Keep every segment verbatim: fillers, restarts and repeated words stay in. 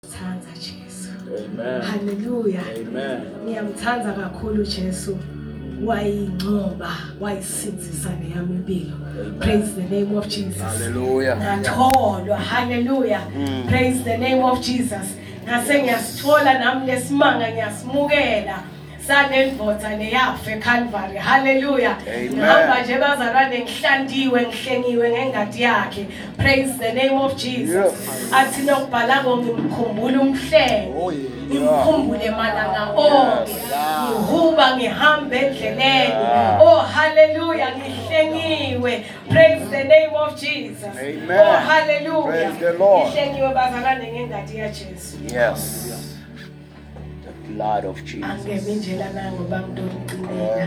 Ngiyamthanda Jesu. Amen. Hallelujah. Amen. Ngiyamthanda kakhulu Jesu. Wayingcoba, wayisinzisa neyami impilo. Praise the name of Jesus. Hallelujah. Ngatholwa. Hallelujah. Mm. Praise the name of Jesus. Ngase ngiyasithola nami lesimanga ngiyasimukela. Sanendvodza neyafe Calvary. Hallelujah. Ngihamba nje bazalwane ngihlandiwe ngihlengiwe ngengadi yakhe. Praise the name of Jesus. Athi nokubhala ngimkhumbula umhlengi. Ngimkhumbule malanga onke. Ngihuba ngihambe endleleni. Oh hallelujah ngihlengiwe. Praise the name of Jesus. Amen. Oh hallelujah. Praise the Lord. Ngihlengiwe bazalwane ngengadi ya Jesu. Yes. Blood of Jesus. Angemi nje lana ngoba ngidonqinela.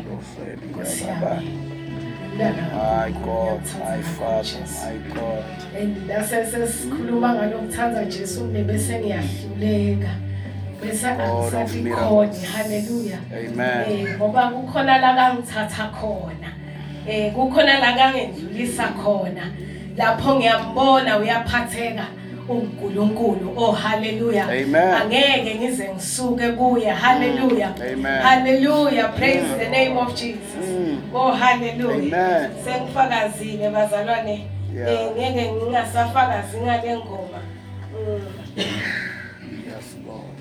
My God, my Father, my God. And that's sikhuluma ngalokuthanza Jesu bese ngiyahluleka. Bese angisathi khona. Hallelujah. Amen. Eh ngoba kukhona la kangithatha khona. Eh kukhona la kangendlulisa khona. Lapho ngiyambona uyaphatheka. uNkulunkulu. Oh hallelujah. Amen. Angeke ngize ngisuke kuye. Hallelujah. Amen. Hallelujah. Praise mm. the name of Jesus. Mm. Oh hallelujah. Amen. Sengifakazile bazalwane. Yeah. Eh ngeke ngingasafakazi ngale ngoma. Mm. Yes Lord.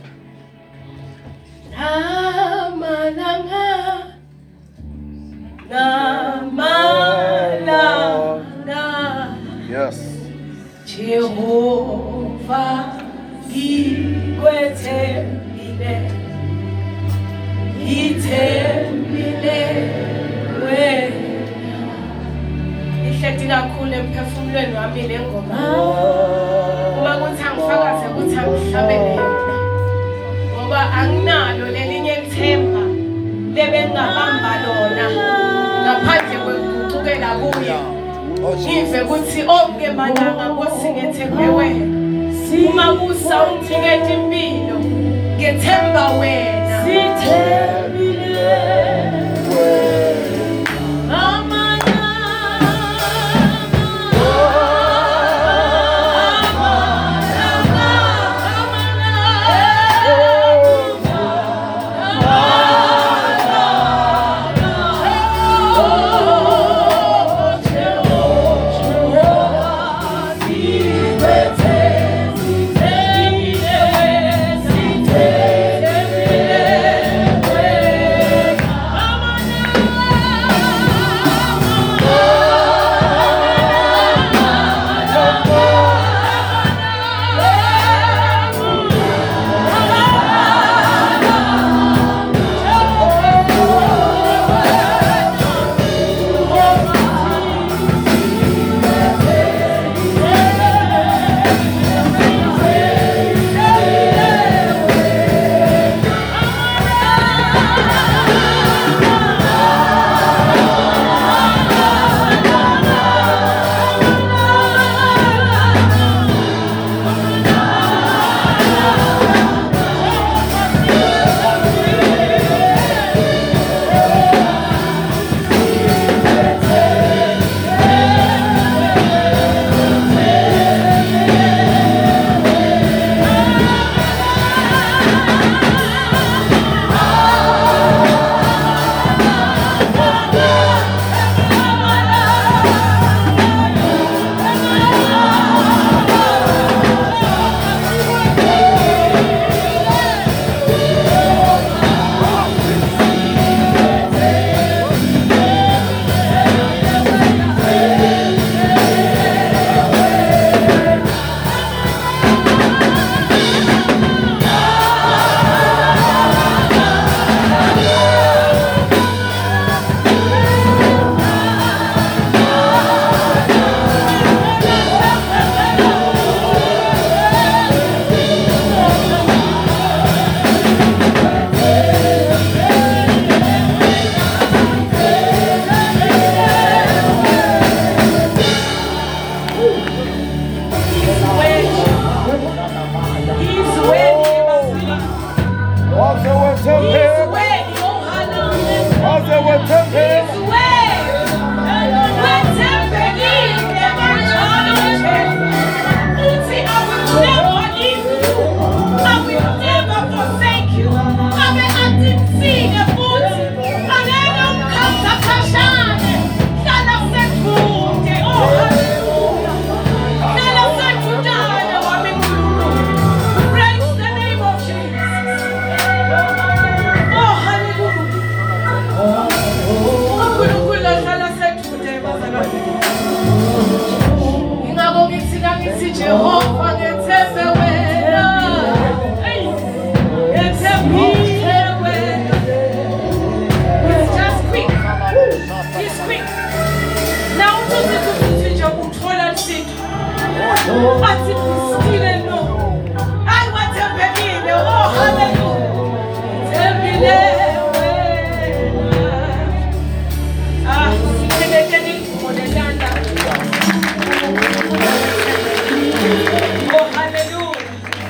Amalanga. Namalanga. Yes. Jehovah ngikwethembile ngithembile wena ihlethi kakhulu emphefumulweni wami le ngoma uma kuthi angifakaze ukuthi angihlabele yona ngoba anginalo lelinye lithemba lebengabamba lona ngaphandle kwekucukela kuye ngive ukuthi onke malanga ngosingethembe wena uma kusa ungithikethe impilo ngethemba wena sithembile Athi bisile no. Hayi wathembekile. Oh hallelujah. Thembile wena. Ah, sibekeni modelanda. Oh hallelujah.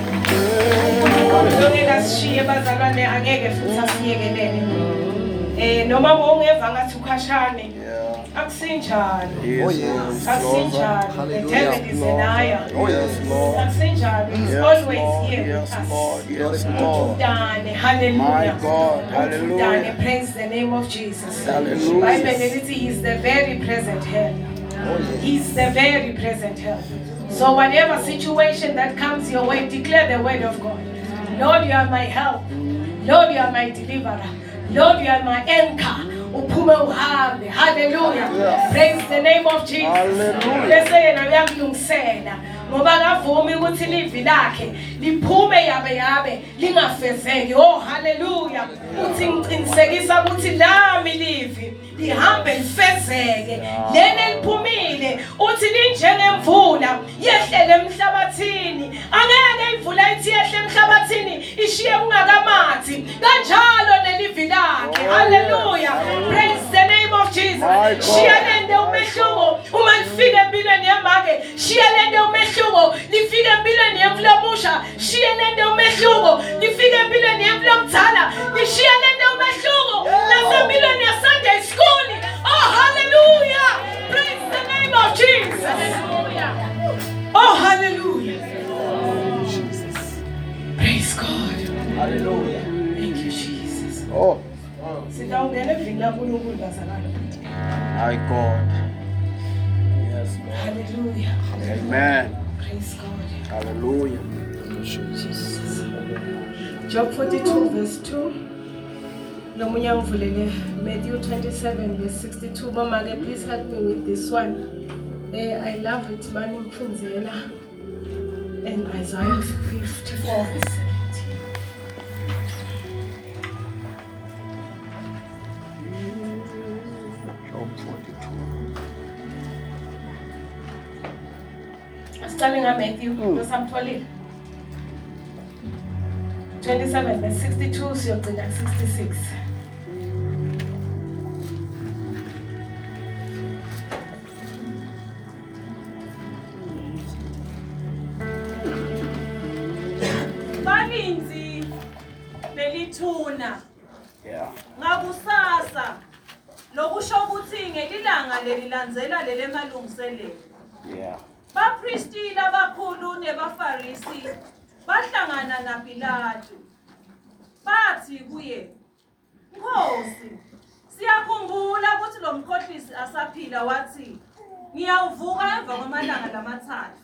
Ngeke asishiye bazalwane angeke futhi asiyekelele. Eh noma ungeva ngathi ukhashane. Akusinjalo. Oh yes. Akusinjalo. The devil is a liar. Oh yes, Lord. Akusinjalo. He's Yes, always Lord. here with Yes, us. Lord. Yes, Lord. Dane, hallelujah. My God. Hallelujah. Dane, praise the name of Jesus. Hallelujah. Bible he is the very present help. He's the very present help. So whatever situation that comes your way, declare the word of God. Lord, you are my help. Lord, you are my deliverer. Lord, you are my anchor. Uphume uhambe. Hallelujah. Yes. Praise the name of Jesus. Hallelujah. Bese yena uyakulungisela ngoba kavumi ukuthi livi lakhe liphume yabe yabe lingafezeki. Oh hallelujah. Uthi ngiqinisekisa ukuthi lami livi lihambe lifezeke. Lene liphumile uthi linjengemvula yehlele emhlabathini. Angeke imvula ithi yehle emhlabathini ishiye kungakamathi. Kanjalo nelivi lakhe. Hallelujah. Praise the name of Jesus. Shiyalende umehluko uma lifike empilweni yamake. Shiyalende umehluko lifike empilweni yemfulamusha. Shiyalende umehluko lifike empilweni yemfulomdala. Shiyalende umehluko nasempilweni yaSunday school. Oh hallelujah. Praise the name of Jesus. Oh hallelujah. Praise God. Hallelujah. Thank you Jesus. Oh. Sitawungena evini laNkulunkulu bazalwane. My God. Yes, Lord. Hallelujah. Amen. Praise God. Hallelujah. Jesus. Job forty-two verse two. Nomunye angivulele Matthew twenty-seven verse sixty-two. Mama ke please help me with this one. Eh I love it mani ngipfunzela. And Isaiah fifty-four verse seventeen. Job forty-two. Asicale ngaMatthew nosamtholile. twenty-seven verse sixty-two siyogcina sixty-six. Baninzi belithuna Yeah. ngakusasa lokusho ukuthi ngelilanga lelilandzela lele malungiselelo. Yeah. Bapristi labakhulu nebafarisi bahlangana naPilato. Bathi kuye, Nkosi, siyakhumbula ukuthi lo mkhohlisi asaphila wathi, ngiyawuvuka emva kwamalanga lamathathu.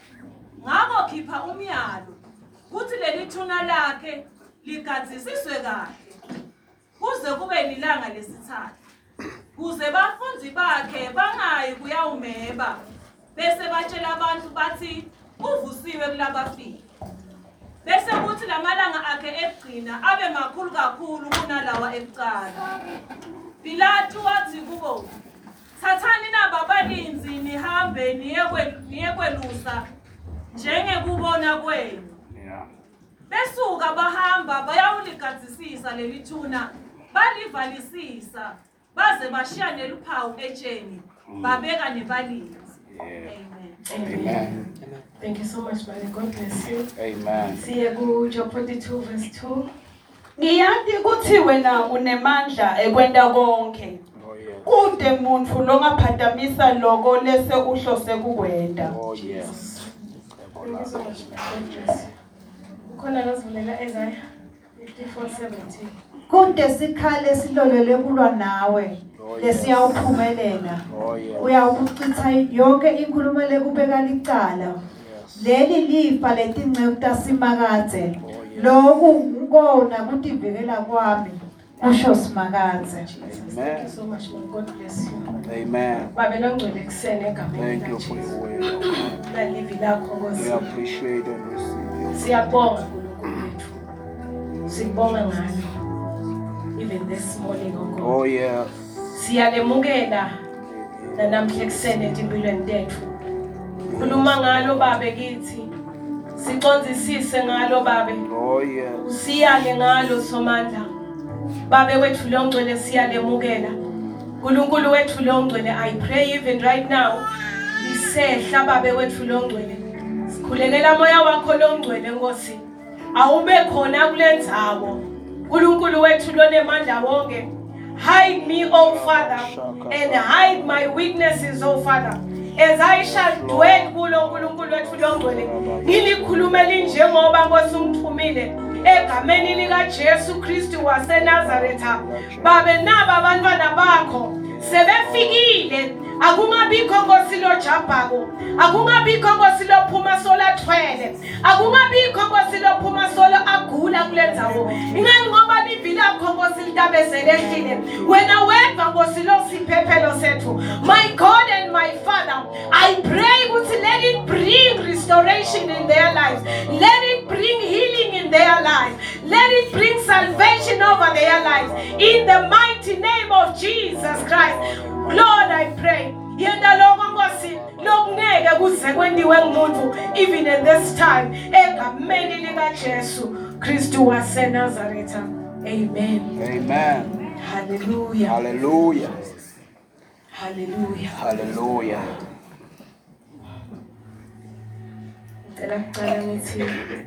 Ngakho khipha umyalo ukuthi leli thuna lakhe ligadzisiswe kahle. Kuze kube lilanga lesithathu. Kuze bafunzi bakhe bangayi kuyawumeba. Bese batshela abantu bathi uvusiwe kulabafile. Bese kuthi lamalanga akhe ekugcina abe makhulu kakhulu kunalawa ekuqala. Pilato wathi kubo, Thathani naba baninzi nihambe niyekwelusa njengekubona kwenu. Yeah. Besuka bahamba bayawuligadzisisa leli thuna balivalisisa baze bashiya neluphawu etsheni babeka nebalinzi. Amen. Amen. Thank you so much, Mother. God bless you. Amen. Siye ku Job forty-two verse two. Ngiyazi ukuthi wena unemandla ekwenta konke. Oh yes. Kude umuntu longaphatamisa lokho lese uhlose kukwenda. Oh yes. Thank you so much. God bless you. Ukhona kazivulela Isaiah fifty-four seventeen. Kude sikhale silolele kulwa nawe lesiyawuphumelela. Oh yes. Uyawuchitha yonke inkulumo lekubeka licala. Leli lifa letingcebo tasimakathe. Lokhu ngona kutivikela kwami. Kusho simakathe. Thank you so much. God bless you. Amen. Babe nongcwele kusene egameni Thank you for your likaJesu. word. Nalivi lakho We Nkosi. appreciate and receive it. Siyabonga uNkulunkulu wethu. Sibonga ngani. Even this morning, oh God. Oh yes. Siyalemukela namhla kusene empilweni tethu. khuluma ngalo babe kithi siqonzisise ngalo babe Oh yes. usiyale ngalo somandla babe wethu longcwele siyalemukela uNkulunkulu wethu longcwele I pray even right now isehla babe wethu longcwele sikhulekela moya wakho longcwele Nkosi awube khona kulendzawo uNkulunkulu wethu lonemandla wonke hide me oh Father and hide my weaknesses oh Father as I shall dwell kulo uNkulunkulu wethu longcwele ngilikhulume linjengoba Nkosi umthumile egameni lika Jesu Kristu waseNazaretha babe naba abantwana bakho sebefikile akungabikho Nkosi lo jabhako akungabikho Nkosi lo phuma sola thwele akungabikho Nkosi lo phuma sola agula kulendzawo ingani ngoba livila lakho Nkosi litabezelehlile wena wedwa Nkosi lo siphephelo sethu my God and my Father I pray ukuthi let it bring restoration in their lives let it bring healing in their lives let it bring salvation over their lives in the mighty name of Jesus Christ Lord I pray yenda lokho Nkosi lokungeke kuze kwendiwe ngumuntu even in this time egameni lika Jesu Kristu waseNazaretha amen Amen. hallelujah Hallelujah. hallelujah Hallelujah. Ngicela kuqala ngithi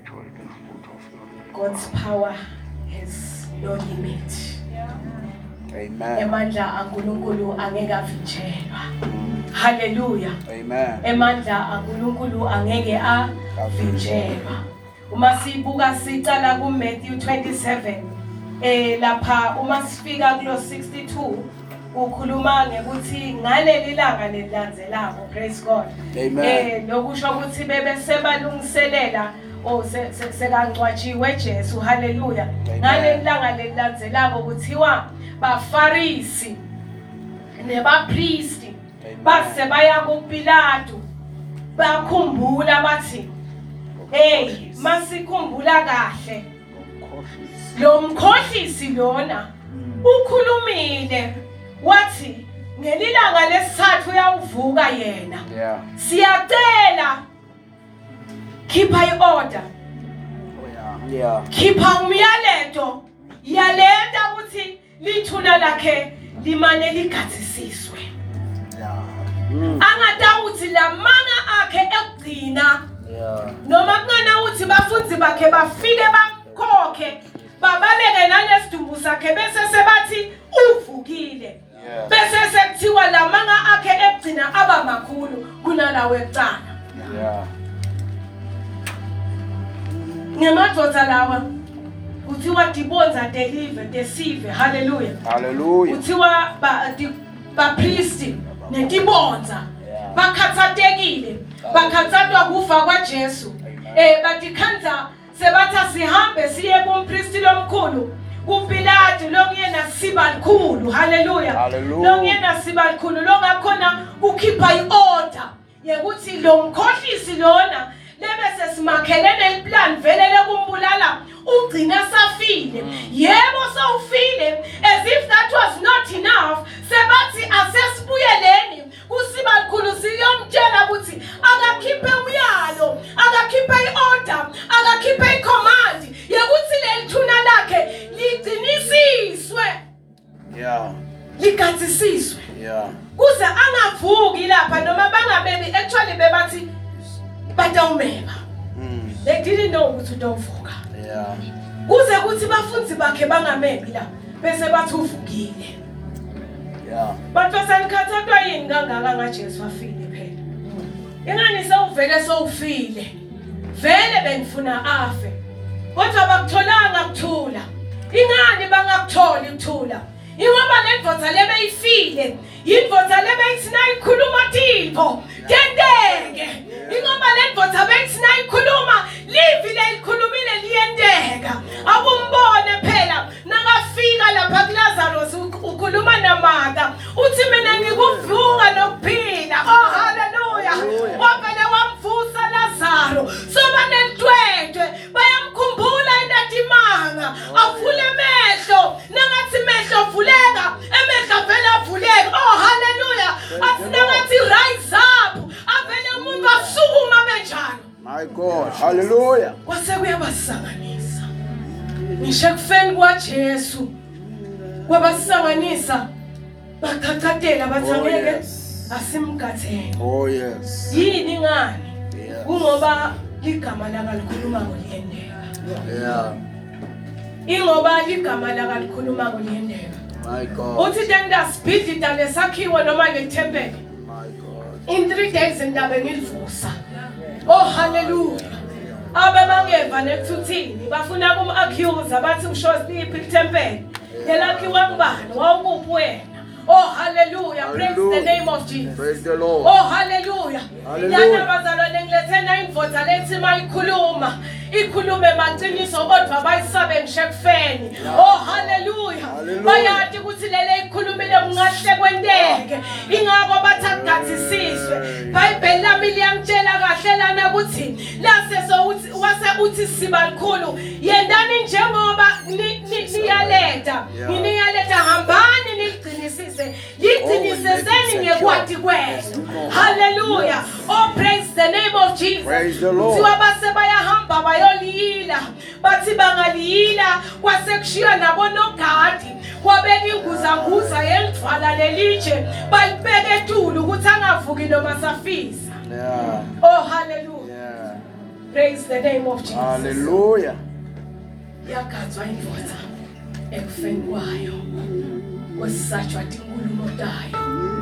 God's power has no limit Amen. emandla aNkulunkulu angeke avinjelwa hallelujah Amen. emandla aNkulunkulu angeke avinjelwa uma sibuka sicala ku Matthew twenty-seven eh lapha uma sifika kulo sixty-two ukhuluma ngekuthi ngaleli langa lelilandzelako praise God Amen. eh lokusho ukuthi bebe sebalungiselela o sekancwatshiwe Jesu hallelujah ngaleli langa lelilandzelako kuthiwa bafarisi nebapriesti base baya kuPilato bakhumbula bathi hey masikhumbula kahle lo mkhohlisi lona ukhulumile wathi ngelilanga lesithathu uyawuvuka yena Yeah. siyacela khipha iorder Yeah. khipha umyalezo yaleta ukuthi lithuna lakhe limane ligatsisiswe Mm. angadawuthi lamanga akhe ekugcina Yeah. noma kungana uthi bafundzi bakhe bafike bakhokhe babaleke nalesidumbu sakhe bese sebathi uvukile Yeah. bese sekuthiwa lamanga akhe ekugcina aba makhulu kunalawo ekucala Yeah. ngemadvodza lawa kuthiwa dibonza deliver deceive hallelujah Hallelujah. kuthiwa ba di- bapriesti netibonza bakhathatekile bakhathathwa kufa kwaJesu eh batikhanza sebatha sihambe siye kumpristi lomkhulu kuPilato lokuyena sibalikhulu hallelujah Hallelujah. lokuyena sibalikhulu longakhona ukhipha iorder yekuthi lo mkhohlisi lona lebese simakhelene iplan vele lekumbulala ugcina safile yebo sawufile as if that was not enough sebathi asesibuyeleni kusibalikhulu siyomtshela ukuthi akakhiphe umyalo akakhiphe iorder akakhiphe icommand yekuthi lelithuna lakhe ligcinisiswe Yeah. ligatsisiswe Yeah. kuze angavuki lapha noma bangabebi actually bebathi batawumeba Mm. they didn't know ukuthi utawuvuka Yeah. kuze kuthi bafundzi bakhe bangamebi la bese bathi uvukile Yeah. batho sanikhathathwa yini kangaka ngaJesu afile phela ingani sewuvele sewufile vele benifuna afe kodwa bakutholanga kuthula ingani bangakutholi ukuthula ingoba lendvodza lebeyifile yindvodza lebeyithina ikhuluma Thixo tenteke ingoba lendvodza beyithina ikhuluma livile ikhulumile liyenteka akumbone phela nakafika lapha kuLazarus ukhuluma naMartha uthi mina ngikuvuka nokuphila oh hallelujah wavele wamvusa Lazaro soba nelitwetwe bayamkhumbula indatimanga avule mehlo nangathi mehlo vuleka emehlo vele avuleka oh hallelujah asinangathi rise up avele umuntu asu ngisho ekufeni kwaJesu kwabasanganisa baqhaqhatela bathi Oh, angeke yes. asimgathene. Oh, yes. Yini ngani? Yes. Kungoba igama laka likhuluma ngoliyendeka. Yeah. Ingoba igama laka likhuluma ngoliyendeka. My God. Uthi ndasibhidida lesakhiwo noma lethempeli. My God. In three days ndabe ngilivusa. Oh hallelujah. Ababangeva nekuthuthini bafuna kum accuse abathi usho siphi ithempeli. Yelakhiwa ngubani? Wawukuphi wena? Oh hallelujah. Praise the name of Jesus. Praise the Lord. Oh hallelujah. Hallelujah. Yana bazalwane ngilethena indvodza lethi mayikhuluma. Ikhulume maqiniso kodwa bayisabe ngishekufeni. Oh hallelujah. Hallelujah. Bayathi ukuthi lele ikhulumile kungahle kwenteke. Ingakho bathathathisiswe. Bible lami liyangitshela kahle lana ukuthi lase so uthi wase uthi sibalikhulu yendani njengoba niyaleta. Niyaleta hambani niligcinisise. Ligciniseseni ngekwati kwenu. Hallelujah. Oh praise the name of Jesus. Praise the Lord. Kuthiwa base bayahamba bayoliyila bathi bangaliyila kwasekushiya nabonogadi kwabeka inguzanguza yendvala lelitshe bayibeke etulu ukuthi angavuki noma safisa. Yeah. Oh hallelujah. Yeah. Praise the name of Jesus. Hallelujah. Yagatswa indvodza ekufeni kwayo kwesatshwa inkulumo tayo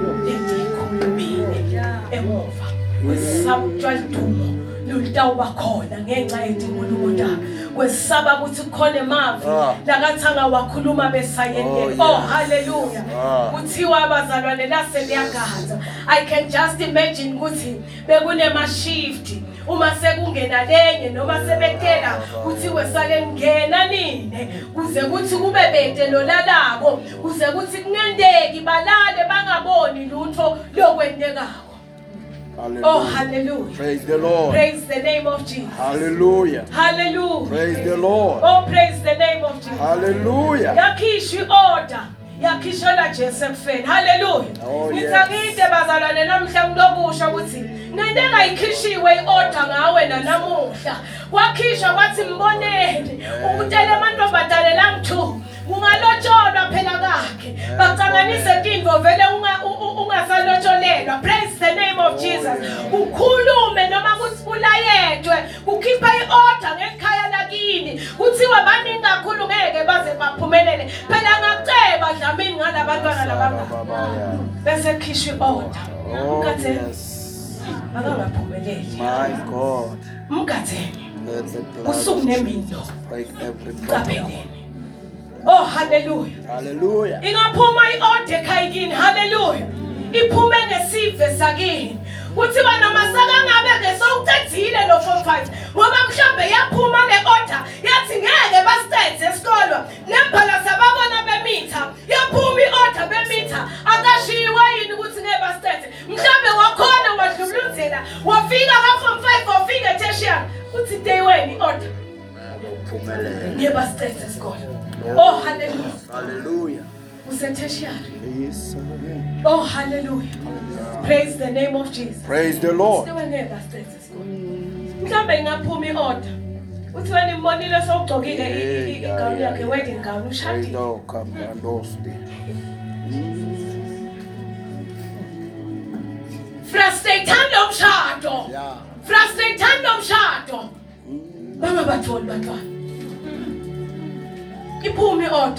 letikhulumile emuva kwesatshwa idumo lutawuba khona ngenxa yezinkulumo tayo kwesaba ukuthi khona emavi lakathanga wakhuluma besayendeni. Oh hallelujah. Kuthiwa abazalwane lase liyagaza. I can just imagine ukuthi bekunema shift uma sekungena lenye noma sebetela kuthiwe sale ngena nini kuze kuthi kube bede lolalako kuze kuthi kungendeki balale bangaboni lutho lokwendekako. Oh hallelujah. Praise the Lord. Praise the name of Jesus. Hallelujah. Hallelujah. Praise the Lord. Oh praise the name of Jesus. Hallelujah. Yakhishwa order yakhishola Jesu ekufeni. Hallelujah. Oh, yes. Ngithangite bazalwane namhla ngilokusho ukuthi nento engayikhishiwe iorder ngawe nanamuhla kwakhishwa kwathi mboneni ukutela amantombazane langithu kungalotsholwa phela kakhe bacanganise kinto vele unga ungasalotsholelwa. Praise the name of Jesus. Ukhulume noma kuthi kulayedwe kukhipha iorder ngekhaya lakini kuthiwa baningi kakhulu ngeke baze baphumelele phela ngaceba dlamini ngalabantwana labangaka bese khishwa iorder Oh, mkathe yes. akangaphumeleli. My God. Mkathe Let the blood usuku of nemindo Jesus break every problem. kapheleni. Oh hallelujah. Hallelujah. Ingaphuma iorder ekhayini. Hallelujah. Iphume ngesive sakini. Kuthiwa noma sakangabe ngesowucedzile lo form five ngoba mhlambe yaphuma ngeorder yathi ngeke basithethe esikolwa nembhala sababona bemitha yaphuma iorder bemitha akashiwe yini ukuthi ngeke basithethe mhlambe wakhona wadluluzela wafika ka form five wafika tertiary uthi day one iorder ngeke basithethe esikolwa. Oh hallelujah. Hallelujah. Use tertiary. Yes. Oh hallelujah. Praise the name of Jesus. Praise the Lord. Mhlambe ngaphuma iorder. Uthi wena imbonile sowugcokile igawuni yakhe wedding gown ushadile. No, come and dosti. Frustrate lo mshado. Yeah. Frustrate lo mshado. Bangabatholi bantwana. Iphume iorder.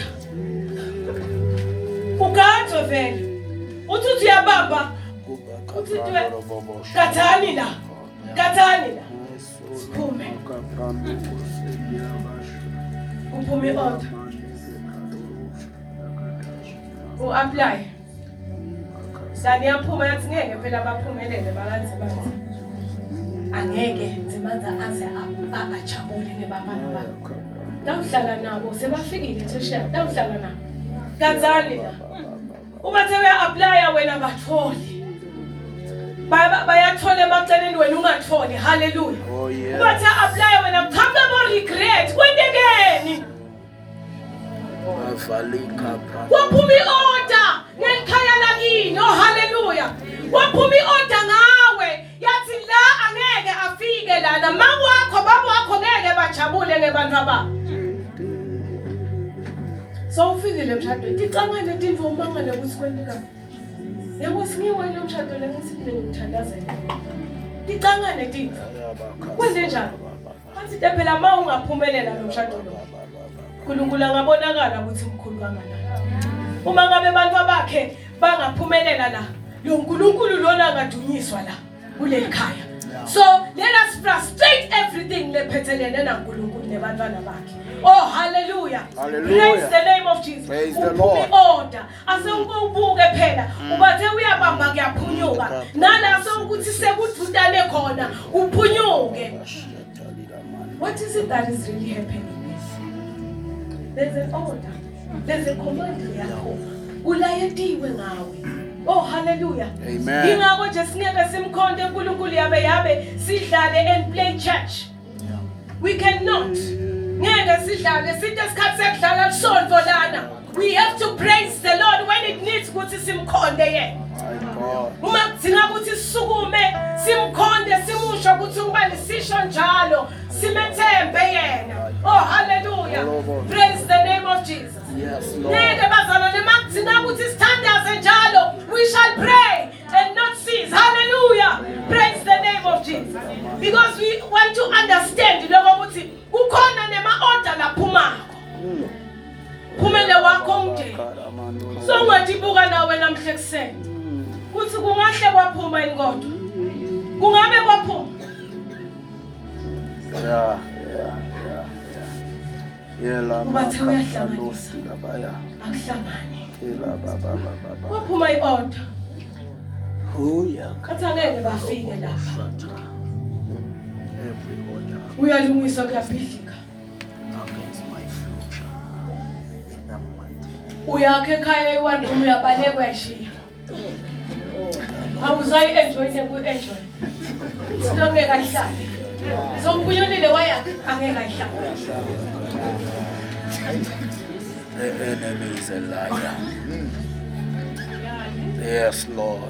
Ugathwe vele. Uthi uthi uyabamba. Uthi kathani la. Kathani la. Siphume. Uphume iorder. U-apply. Sani yaphuma yathi ngeke phela baphumelele bakanzi bathi. Angeke Nzimanza aze ajabule nebabana bakho. Dawuhlala nabo sebafikile tertiary. Dawuhlala nabo. Kathani la. Uma sewe-apply wena batholi. Bayathola emaceleni wena ungatholi. Hallelujah. Oh yeah. Uma se-apply wena comfortable regret kwendekeni. Waphuma i-order ngekhaya lakini. Oh hallelujah. Waphuma i-order ngawe yathi la angeke afike lana mama wakho baba wakho ngeke bajabule ngebantu ababo. So ufikile emshadweni. Ticangane tintfo umangale ukuthi kwendeka. Yabo singiwe lo mshado lengithi ngithandazela. Ticangane tintfo. Kwenze njani? Bathi phela ma ungaphumelela lo mshado lo. uNkulunkulu angabonakala ukuthi mkhulu kangakanani. Uma ngabe abantu abakhe bangaphumelela la, lo uNkulunkulu lona angadunyiswa la kuleli khaya. So let us frustrate everything lephethelene naNkulunkulu nebantwana bakhe. Oh hallelujah. Hallelujah. Praise the name of Jesus. Praise the Uphume Lord. order. Ase ukubuke phela ubathe uyabamba kuyaphunyuka. Nalaso ukuthi sekududane khona uphunyuke. What is it that is really happening? There's an order. There's a command yakho. Ulayetiwe ngawe. Oh hallelujah. Amen. Ingakho nje singeke simkhonde uNkulunkulu yabe yabe sidlale and play church. We cannot. Ngeke sidlale sithi esikhathi sekudlala isonto lana. We have to praise the Lord when it needs ukuthi simkhonde yena. Uma kudinga ukuthi sisukume simkhonde simusho ukuthi ubani sisho njalo simethembe yena. Oh hallelujah. Praise the name of Jesus. Yes, Lord. Ngeke bazalwane makudinga ukuthi sithandaze njalo we shall pray and not cease. Hallelujah. Praise the name of Jesus. Because we want to understand lokho ukuthi kukhona nema order laphumako. Phumele wakho umndeni. So ungadibuka nawe namhle kuseni. Kuthi kungahle kwaphuma inkodwa. Kungabe kwaphuma. Yeah, yeah, yeah, yeah. Yeah, la Ubathe ma- uyahlanganisa. Labaya. Akuhlangane. Ela ba ba ba ba ba. Kwaphuma iorder. Oh yeah. Kathi angeke bafike lapha. Every order Uyalungiswa kuyabhidlika. against my future. In the mighty Uyakhe ekhaya iwanduma uyabalekwa yashiya. Awuzayi enjoy neku-enjoy. Singeke ayihlale. Somphunyulile wayakhe angeke ayihlale. The enemy is a liar. Yes, Lord.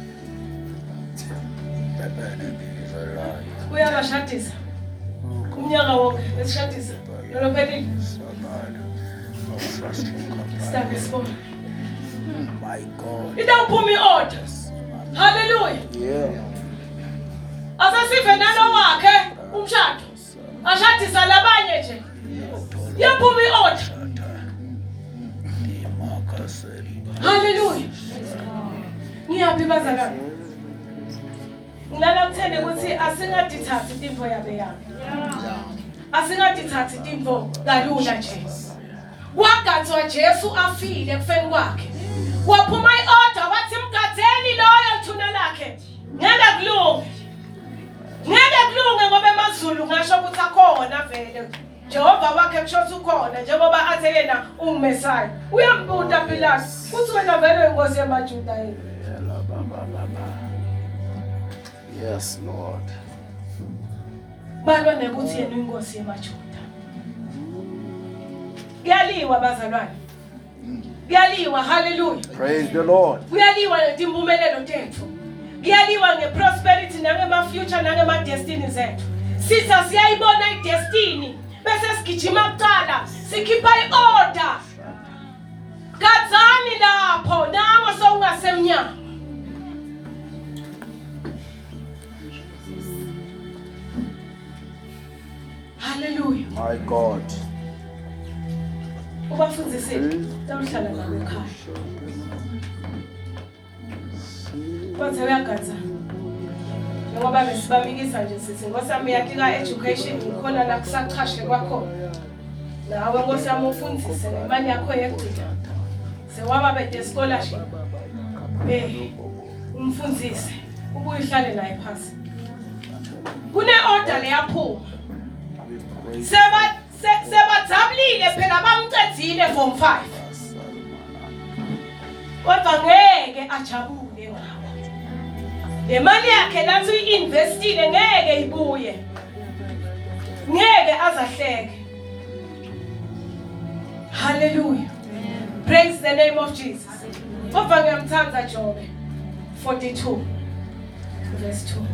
The enemy is a liar. Uyabashadisa. Umnyaka wonke besishadisa. Nolophelile. No frustrating Stop this phone. My God. Itawuphuma iorder. Hallelujah. Yeah. Asasive nalo wakhe umshado. Ashadisa labanye nje. Yaphuma iorder. Hallelujah. Ngiyaphi bazalwane? Ngilala kuthene ukuthi asingadithathi intfo yabe yami. Asingadithathi intfo kalula nje. Wagatswa Jesu afile kufeni kwakhe. Waphuma iorder wathi mgadzeni loyo thuna lakhe. Ngeke kulunge. Ngeke kulunge ngoba emazulu ngasho ukuthi akhona vele. Jehova wakhe kusho ukhona njengoba athe yena ungumesaya. Uyambuta Pilato. Uthi wena vele inkosi yamaJuda yini? Yes, Lord. Balwa nekuthi yena inkosi yamaJuda. Kuyaliwa bazalwane. Kuyaliwa hallelujah. Praise the Lord. Kuyaliwa ngempumelelo tethu. Kuyaliwa ngeprosperity nangema future nangema destiny zethu. Sitha siyayibona idestiny bese sigijima kuqala sikhipha iorder. Gadzani lapho nawe sowungasemnyama. Hallelujah. My God. Ubafundisile tawuhlala nabo ekhaya. Bathi uyagadza. Ngoba besibamikisa nje sithi ngosami yakika education ikhona la kusachashe kwakho. Nawe ngosami ufundise nemali yakho yekugcina. Sewaba bede scholarship. Eh umfundise ubuyihlale naye phansi. Kune order leyaphuma. Seba sebajabulile phela bamcedzile form five. Kodwa ngeke ajabule ngabo. Le mali yakhe lathi uyiinvestile ngeke ibuye. Ngeke azahleke. Hallelujah. Praise the name of Jesus. Ngoba ngiyamthanda Job forty-two verse two.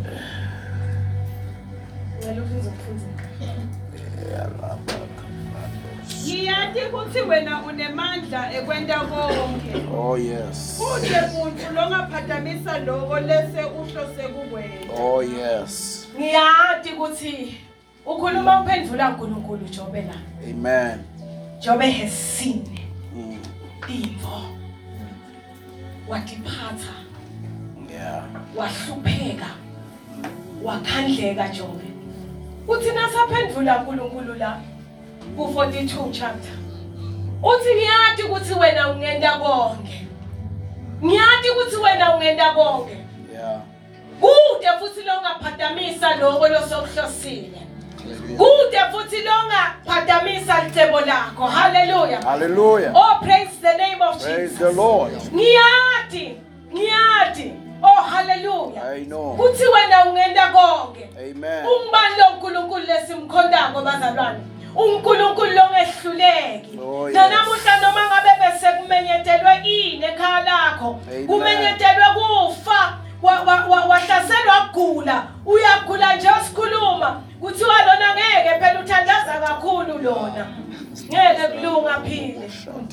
Ngiyalufisa ukufunda. Kanti kuthi wena unemandla ekwenta konke. Oh, yes. Kuhle muntu longaphatamisa lokho lese uhlose kuwena. Oh, yes. Ngiyati ukuthi ukhuluma uphendula uNkulunkulu Jobe la. Amen. Jobe has seen Mm. Ivo. Watiphatha. Yeah. Wahlupheka. Wakhandleka Jobe. Uthi nasaphendula uNkulunkulu la ku forty-two chapter. Uthi ngiyati ukuthi wena ungenda konke. Ngiyati ukuthi wena ungenda konke. Yeah. Kude futhi longaphatamisa lokho losokuhlosile. Kude futhi longaphatamisa licebo lakho. Hallelujah. Hallelujah. Oh, praise the name of Praise Jesus. the Lord. Ngiyati, ngiyati. Oh, hallelujah. I know. Kuthi wena ungenda konke. Amen. Ungibani lo uNkulunkulu lesimkhondako bazalwane. uNkulunkulu longehluleki. Oh, yes. Nanamuhla noma ngabe bese kumenyetelwe ini ekhaya lakho. Amen. Kumenyetelwe kufa. Wahlaselwa ukugula. Uyagula nje usikhuluma. Kuthiwa lona ngeke phela uthandaza kakhulu lona. Ngeke kulunga phile.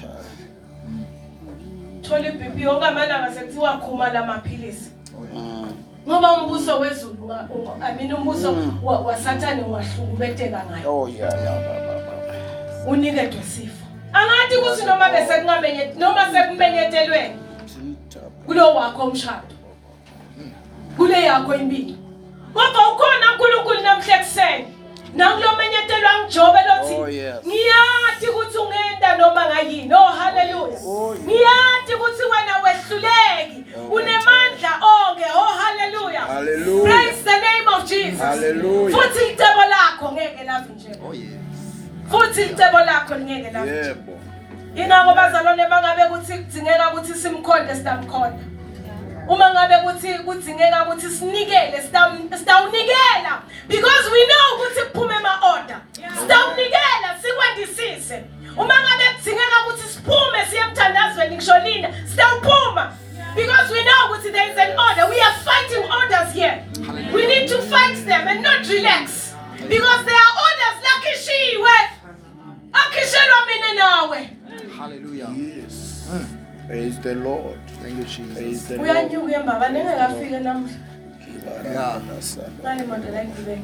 Thola iB P ongamalanga sekuthiwa khuma lamaphilisi. Mm. Ngoba umbuso wezulu I mean umbuso waSathane wahlukumetheka ngayo. Oh, yeah, yeah, yeah, yeah. Unikedwe sifo. Angathi kuthi noma bese kungamenye noma sekumenyetelwe kulo wakho umshado. Kule yakho impilo. Kodwa ukhona uNkulunkulu namhla ekseni. Nakulomenyetelwa ngijobe lothi Oh, yes. ngiyati ukuthi ungenda noma ngayini. Oh, hallelujah. Oh, yes. Ngiyati ukuthi wena wehluleki. Unemandla onke. Oh, hallelujah. Hallelujah. Praise the name of Jesus. Hallelujah. Futhi icebo lakho ngeke lave nje. Oh, yes. Futhi icebo lakho ngeke lave nje. Yebo. Ingakho bazalwane bangabe kuthi kudingeka ukuthi simkhonde sitamkhonda. Uma ngabe kuthi kudingeka ukuthi sinikele sitawunikela because we know ukuthi kuphume ema order. Sitawunikela sikwandisise. Uma ngabe kudingeka ukuthi siphume siye emthandazweni ngisho lina sitawuphuma because we know ukuthi there is an order. We are fighting orders here. We need to fight them and not relax because there are orders lakhishiwe. Akhishelwa mina nawe. Hallelujah. Yes. Praise the Lord. Thank you, Jesus. Praise the Lord. Uyanyuka embaba nengekafika namhla. Yeah. Ngani manje la ngibeke.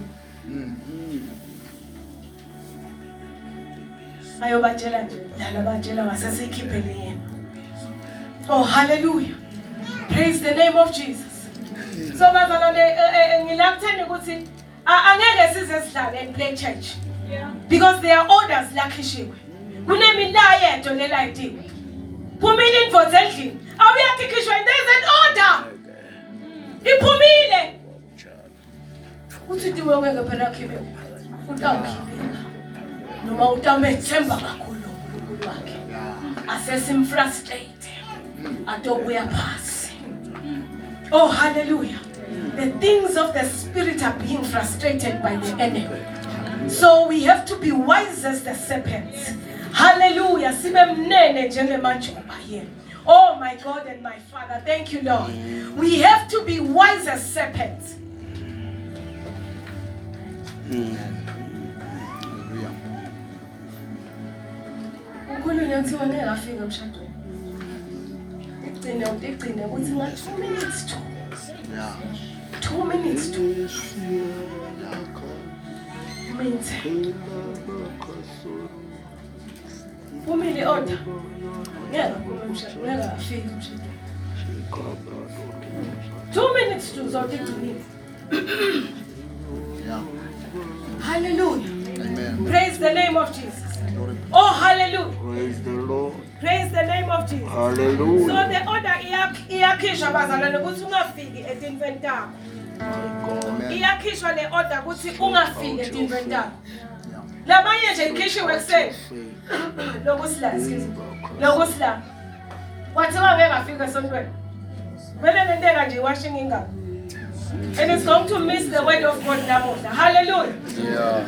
Ayobatshela nje, dala batshela ngasesikhiphe yena. Oh, hallelujah. Praise the name of Jesus. So bazalwane ngilakutheni ukuthi angeke size sidlale kule church. Because there are orders lakhishiwe. Kunemilayeto lelayitiwe. Phumile indvodza endlini. Awuyakhishwa there is an order. Iphumile. Uthi diwe ngeke phela khibe. Utawukhipha. Noma utamethemba kakhulu uNkulunkulu wakhe. Asesimfrustrate. Atobuya phasi. Oh, hallelujah. The things of the spirit are being frustrated by the enemy. So we have to be wise as the serpents. Hallelujah. Sibe mnene njengemajuba here. Oh my God and my Father, thank you, Lord. We have to be wise as serpents. Ukhulunywa kuthiwa ngeke afike emshadweni. Igcine igcine ukuthi nga two minutes to. Yeah. Two minutes to. Minute. Phumile order. Ngeke kume emshadweni, ngeke afike emshadweni. Two minutes to zodigcine. Yeah. Hallelujah. Amen. Praise the name of Jesus. Oh, hallelujah. Praise the Lord. Praise the name of Jesus. Hallelujah. So the order iyakhishwa bazalwane ukuthi ungafiki etinfeni takho. Iyakhishwa le order ukuthi ungafiki etinfeni takho. Labanye nje ikhishiwe kuseni. Lokusila, excuse me. Lokusila. Wathiwa ngeke afike esontweni. Kumele nenteka nje washing ingalo. And it's going to miss the word of God namuhla. Hallelujah. Yeah.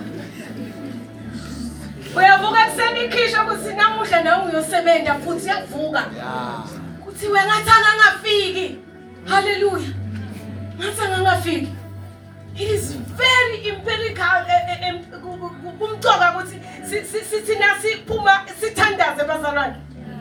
Uyavuka kuseni ikhisho ukuthi namuhla nawe uyosebenza futhi yavuka. Yeah. Kuthiwe ngathi angangafiki. Hallelujah. Ngathi angangafiki. It is very empirical kumcoka ukuthi sithina siphuma sithandaze bazalwane.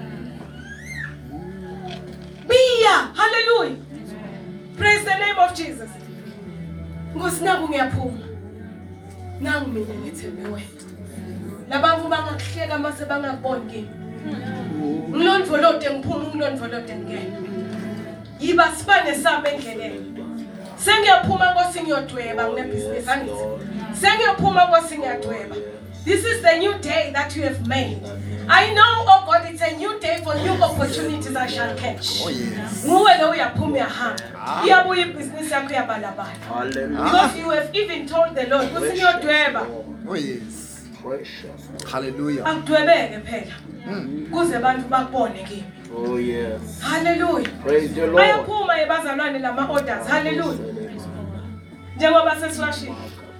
Biya, hallelujah. Praise the name of Jesus. Ngosi naku ngiyaphuma. Nangu mina ngithembe wena. Labantu bangakuhleka mase bangakuboni kimi. Ngilondvolode ngiphuma ngilondvolode ngene. Yiba sibane sami endleleni. Sengiyaphuma Nkosi ngiyodweba nginebusiness angithi. Sengiyaphuma Nkosi ngiyadweba. This is the new day that you have made. I know, oh God, it's a new day for new opportunities I shall catch. Oh yes. Nguwe lo uyaphuma uyahamba. Iyabuya ibhizinisi yakho iyabalabala. Hallelujah. Because you have even told the Lord ukuthi ngiyodweba. Oh yes. Precious. Hallelujah. Akudwebeke phela. Kuze abantu bakubone kimi. Oh yes. Hallelujah. Praise the Lord. Bayaphuma ebazalwane lama orders. Hallelujah. Njengoba sesiwashilo.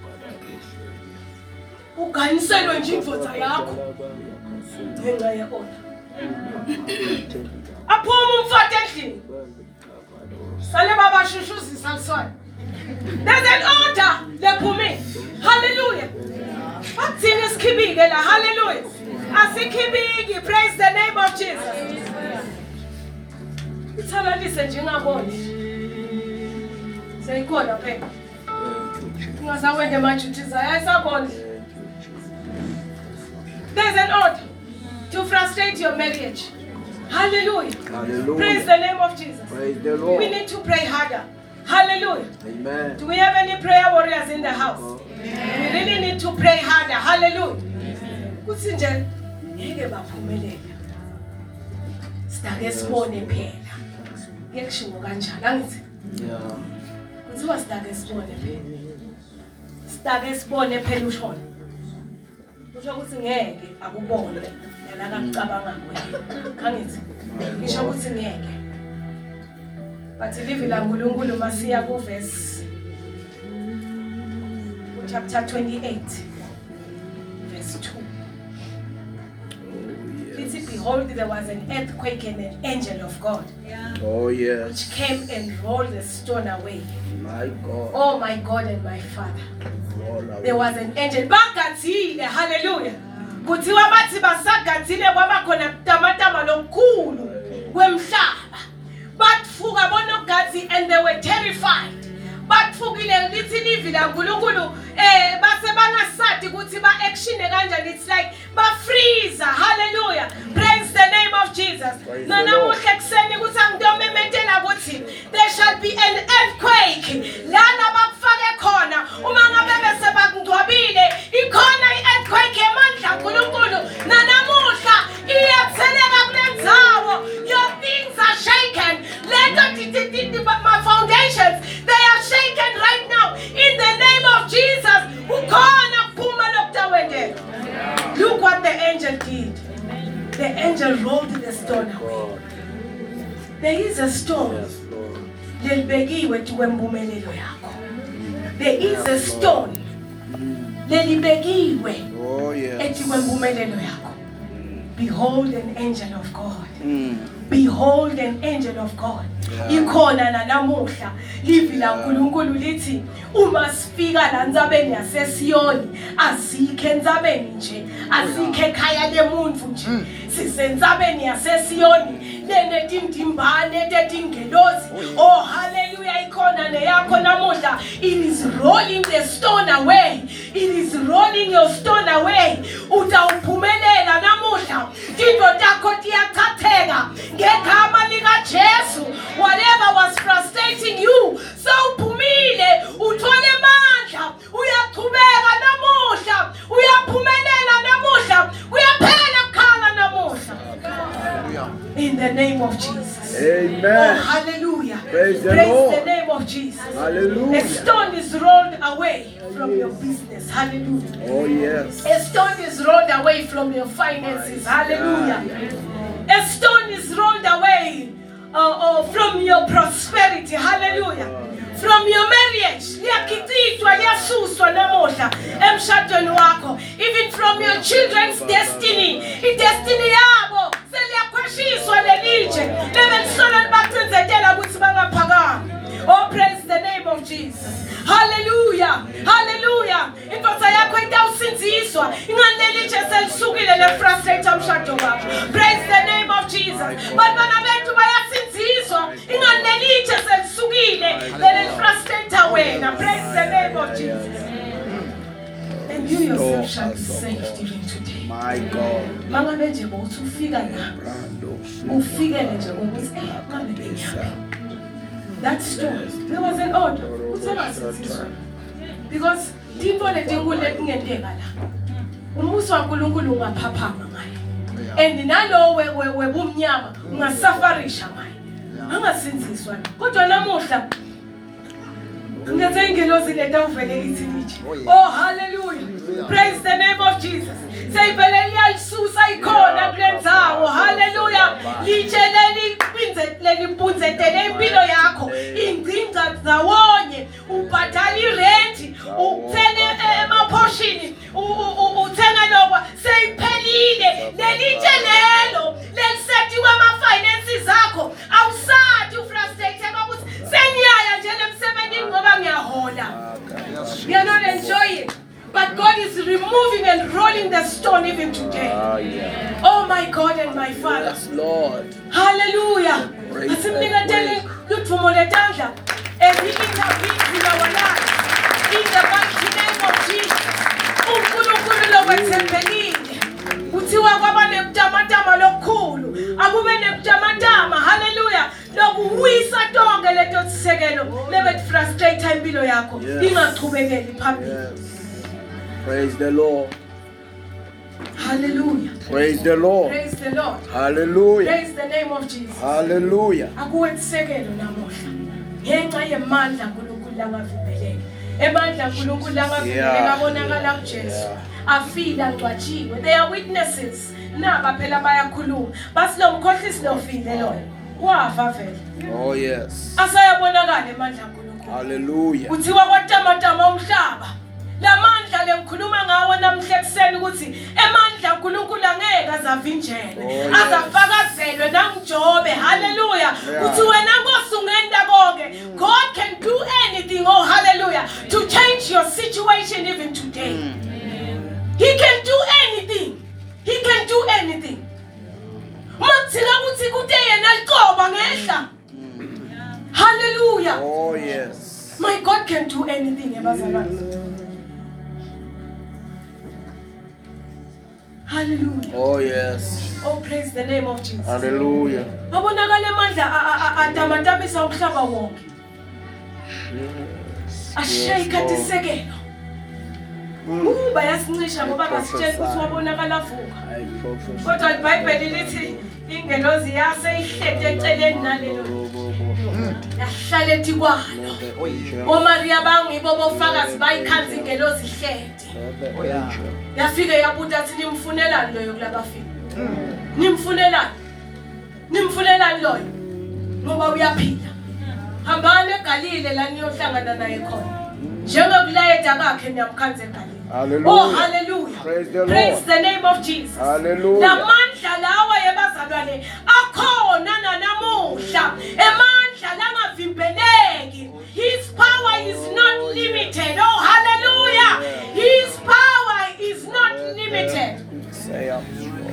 Uganiselwe nje imvutha yakho. Ngenxa ye order. Aphuma umfati endlini. Sale baba shushuzisa aliswayo. There's an order lephumile. Hallelujah. Bathini sikhibike la. Hallelujah. Asikhibiki. Praise the name of Jesus. Ithalalise nje ngabona. Seyikhona phela. Ungasawende majuthiza ayisabona. There's an order to frustrate your marriage. Hallelujah. Hallelujah. Praise the name of Jesus. Praise the Lord. We need to pray harder. Hallelujah. Amen. Do we have any prayer warriors in the house? We really need to pray harder. Hallelujah. Kuthi nje ngeke baphumelela. Sitake sibone phela. Ngiyakusho kanjalo angithi. Yeah. Kuthiwa sitake sibone phela. Sitake sibone phela ushona. Kusho ukuthi ngeke akubone yala kakucabanga wena. Kangithi. Ngisho ukuthi ngeke. But ilivwi laNkulunkulu masiya ku verse chapter twenty-eight verse two. It's behold, there was an earthquake and an angel of God Oh yes. which came and rolled the stone away. My God. Oh my God and my Father. All away. There was an angel. Bagathile, hallelujah. Kuthiwa bathi basagathile kwaba khona tamatama lokukhulu kwemhlaba. Batfuka bonogathi and they were terrified. Batfukile lithi livwi laNkulunkulu eh base bangasathi ukuthi ba action kanjani. It's like ba freeze. Hallelujah. Praise the name of Jesus. Nanamuhle kuseni ukuthi angitomemetela ukuthi there shall be an earthquake. Lana bakufake khona uma ngabe bese bakungcwabile ikhona i-earthquake emandla kaNkulunkulu. Nanamuhla iyatheleka kulendzawo. Your things are shaken. Let my foundations, they are shaken right now in the name of Jesus. Look what the angel did. The angel rolled the stone away. There is a stone. There is a stone. Oh yes. Behold an angel of God. Mm. Behold an angel of God. Ikhona nanamuhla livwi laNkulunkulu lithi uma sifika la ndzabeni yaseSiyoni asikhe endzabeni nje asikhe ekhaya lemuntu nje sisendzabeni yaseSiyoni lenetindimbane tetingelozi. Oh hallelujah. Ikhona neyakho namuhla. It is rolling the stone away. It is rolling your stone away. Utawuphumelela namuhla. Tinto takho tiyathatheka ngegama lika Jesu. Whatever was frustrating you, so uphumile uthole amandla uyaqhubeka namuhla uyaphumelela namuhla uyaphela khala namuhla. In the name of Jesus. Amen. Oh, hallelujah. Praise the Praise Lord. the name of Jesus. Hallelujah. A stone is rolled away from your business. Hallelujah. Oh yes. A stone is rolled away from your finances. Hallelujah. A stone is rolled away uh, uh, from your prosperity. Hallelujah. From your marriage. Liyakititwa, liyasuswa namuhla emshadweni wakho. Even from your children's destiny. I destiny yabo seliyakhweshiswa lelije. Lebelisolo libacinzetela ukuthi bangaphakami. Oh, praise the name of Jesus. Hallelujah. Hallelujah. Indoda yakho itawusinziswa. Inganeli nje selisukile le frustrate umshado wakho. Praise the name of Jesus. Bantwana bethu bayasinziswa. Inganeli nje selisukile le frustrate wena. Praise the name of Jesus. And you yourself shall be saved even today. My God. Mangabe nje bothi ufika la. Ufikele nje ukuthi eh ngabe benyama. That story. There was an order. Uthenga because into letingu letingenteka la. Umuso waNkulunkulu ungaphaphama ngaye. And nalo we we bumnyama ungasafarisha ngaye. Angasinziswa. Kodwa namuhla ngenze ingelozi leta uvele ithi nje. Oh hallelujah. Praise the name of Jesus. Sayivele liyalisusa ikhona kulendzawo. Hallelujah. Licheleli kwinze lelibunzetele impilo yakho. Ingcinga zawonye ubhadala irent, uthenge emaphoshini, uthenga lokho seyiphelile. Lelichelelo lelisetiwe ama finances akho. Awusati ufrustrate ngokuthi sengiyaya nje emsebenzini ngoba ngiyahola. You are not enjoying. But God is removing and rolling the stone even today. Ah, yeah. Oh my God and my Father. Yes, Lord. Hallelujah. Praise Asimnika God. tele kuthumole tandla. As he intervenes in our lives. In the mighty name of Jesus. uNkulunkulu lo wethembekile. Kuthiwa kwaba nebutamatama lokukhulu. Akube nebutamatama. Hallelujah. Lokuwisa tonke leto sisekelo lebet frustrate impilo yakho. Ingachubekeli phambili. Praise the Lord. Hallelujah. Praise the Lord. Praise the Lord. Hallelujah. Praise the name of Jesus. Hallelujah. Akuwetsekelo namuhla. Ngenxa yemandla uNkulunkulu langavimbeleka. Emandla uNkulunkulu langavimbeleka abonakala kuJesu. Afila ngcwatshiwe. They are witnesses. Naba phela bayakhuluma. Basi lo mkhohlisi lo file lo. Wafa vele. Oh yes. Asayabonakala emandla uNkulunkulu. Hallelujah. Kuthiwa kwatamatama umhlaba. Lamandla lemkhuluma ngawo namhla ekseni ukuthi emandla uNkulunkulu angeke azavinjelwe azafakazelwe nangijobe. Hallelujah. Uthi wena Nkosi ungenda konke. God can do anything. Oh hallelujah. To change your situation even today. He can do anything. He can do anything. Mathina ukuthi kude yena liqoba ngehla. Hallelujah. Oh yes. My God can do anything ebazalwane. Hallelujah. Oh yes. Oh praise the name of Jesus. Hallelujah. Abonakala amandla atamatamisa umhlaba wonke. Ashayika tisekelo. Uba yasincisha ngoba basitshela ukuthi wabonakala vuka. Kodwa iBhayibheli lithi ingelozi yase ihlete eceleni nalelo. Yahlala ethi kwalo. OMaria bangibo bofakazi bayikhanza ingelozi ihlete. Yafika yabuta athi nimfunelani loyo kulabafika. Nimfunelani? Nimfunelani loyo? Ngoba uyaphila. Hambani eGalile la niyohlangana naye khona. Njengokulayeda kwakhe niyamkhanze eGalile. Hallelujah. Oh hallelujah. Praise the Lord. Praise the name of Jesus. Hallelujah. Lamandla lawa yebazalwane akhona nanamuhla. Emandla langavimbeleki. His power is not limited. Oh hallelujah. His power is not limited. Say up.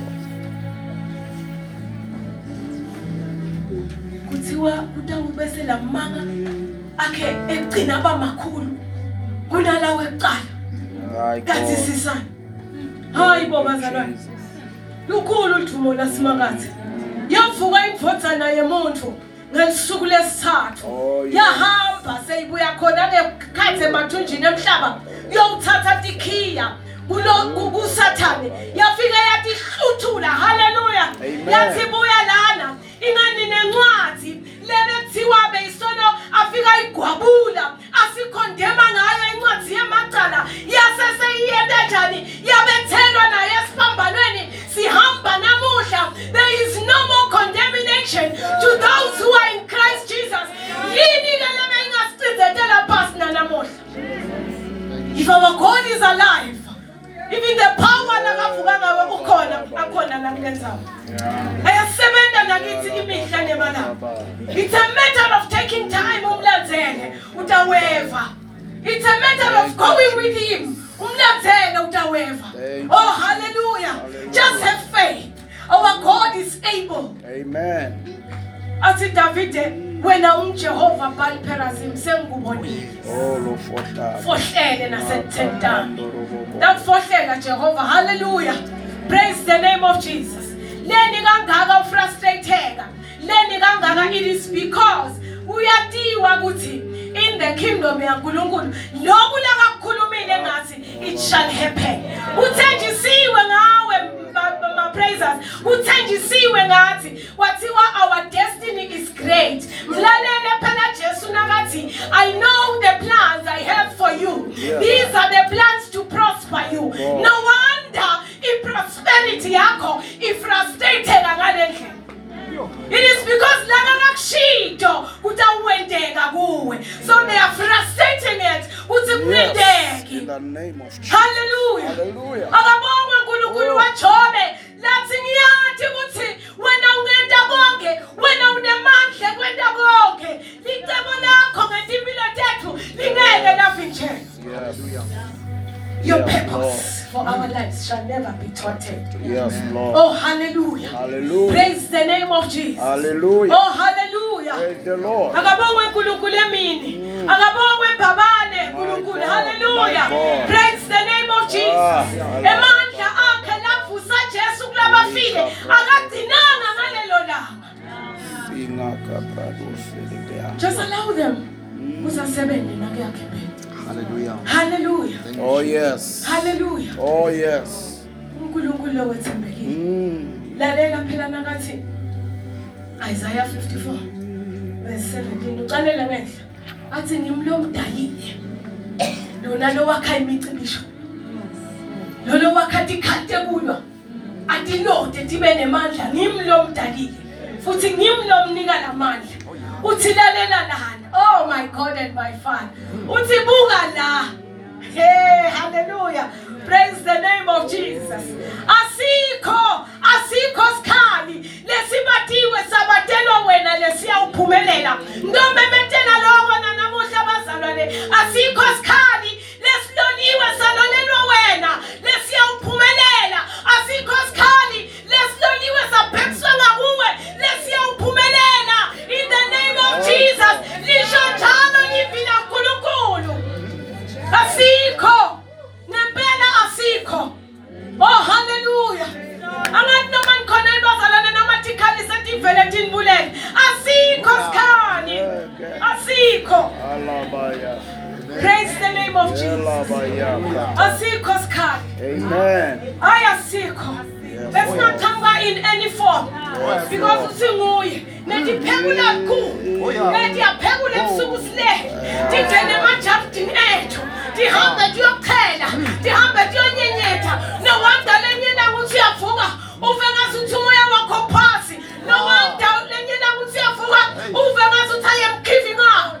Kuthiwa kutawubese lamanga akhe egcina abamakhulu kunalawe eqala. My Kathi God. sisana. Hayi bo bazalwane. Lukhulu ulithumo lasimakathi. Yavuka imvodzana yemuntu ngelisuku lesithathu. Oh, yeah. Yahamba seyibuya khona ngekhathe emathunjini emhlaba. Uyothatha tikhiya kulo kusathane. Yafika yathi hluthula. Hallelujah. Yathi buya lana ingani nencwadi lebethiwa beyisono afika igwabula asikhondema ngayo incwadi yemacala yasese iyende njani yabethelwa naye esiphambanweni sihamba namuhla. There is no more condemnation to those who are in Christ Jesus. Yini ke lebe ingasicinzetela phansi namuhla. If our God is alive, even the power nakavuka ngawe ukhona akhona nakulenzayo. Ayasebenza nakithi imihla nemalanga. It's a matter of taking time umlandzele utaweva. It's a matter of going with him. Umlandela utaweva. Oh, hallelujah. Just have faith. Our God is able. Amen. Athi Davide, wena umJehova Baal Perazim sengubonile. Oh, lo fohla. Fohlele nasethentana. Dakufohlela Jehovah. Hallelujah. Praise the name of Jesus. Leni kangaka ufrustrateka. Leni kangaka, it is because uyatiwa ukuthi in the kingdom yaNkulunkulu lokhu lakakhulumile ngathi it shall happen. Uthenjisiwe ngawe my praisers. Uthenjisiwe ngathi wathiwa our destiny is great. Mlalele phela Jesu nakathi I know the plans I have for you. Yeah. These are the plans to prosper you. Oh. No wonder in prosperity yakho ifrustrateka ngalendlela. It is because lakakushito kutawendeka kuwe. So they are frustrating it. Yes, in the name of Jesus. Hallelujah. Hallelujah. Akabonga uNkulunkulu waJobe lathi ngiyathi ukuthi wena ungenda konke, wena unemandla kwenda konke. Licebo lakho ngempilo tethu lingeke lavinjeke. Yes. Your Yes, purpose for our lives shall never be thwarted. Yes, Lord. Oh, hallelujah. Hallelujah. Praise the name of Jesus. Hallelujah. Oh, hallelujah. Praise the Lord. Akabongwe uNkulunkulu emini. Akabongwe Bhabane uNkulunkulu. God. Hallelujah. My God. Praise the name of Jesus. Ah, Emandla akhe lavusa Jesu kulabafile. Akadinanga ngalelo langa. Singa kaprado selebea. Just allow them. Uzasebenze nakuyakhe phela. Hallelujah. Hallelujah. Oh, yes. Hallelujah. Oh, yes. uNkulunkulu lo wethembekile. Mm. Lalela phela nakathi Isaiah fifty-four verse seventeen uqalela ngenhla athi ngimlo mdalile lona lo wakha imicibisho lo lo wakha ikhate kulo atilode tibe nemandla ngimlo mdalile futhi ngimlo mnika lamandla uthi lalela lana. Oh my God and my Father. Uthi buka la. Hey, hallelujah. Praise the name of Jesus. Asikho, asikho skali. Lesibatiwe sabatelwa wena lesiya uphumelela. Ndomemetela lokho na namuhla bazalwane. Asikho skali. Lesiloliwe salolelwa wena. Lesiya uphumelela. Asikho skali. Lesiloliwe sabhekiswa ngakuwe. Lesiya uphumelela. In the name of Jesus. Lisho njalo ngivila uNkulunkulu. Asikho. Nempela asikho. Oh, hallelujah. Angathi noma nikhona ibazalwane noma tikhali setivele tinibulele. Asikho sikhani. Asikho. Alabaya. Praise the name of Jesus. Alabaya. Asikho sikhani. Amen. Ay asikho. Let's not come in any form. Because usinguye. Netiphekula ku. Netiyaphekula ebusuku sile. Tingene emajardini ethu. Tihambe tiyochela. Tihambe tiyonyenyetha. No wonder lenyena ukuthi uyavuka. Uve ngathi uthi umoya wakho phasi. No wonder lenyena ukuthi uyavuka. Uve ngathi uthi I am giving up.